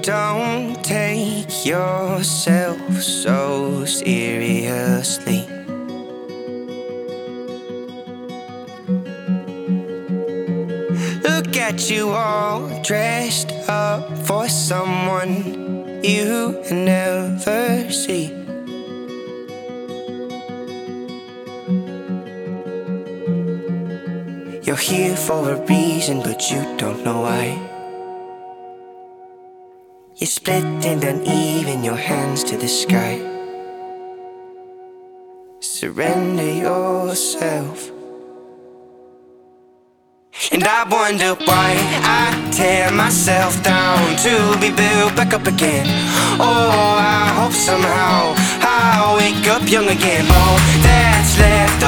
Don't take yourself so seriously. Look at you all dressed up for someone you never see. You're here for a reason, but you don't know why. You're split and uneven, your hands to the sky. Surrender yourself. And I wonder why I tear myself down to be built back up again. Oh, I hope somehow I'll wake up young again. All that's left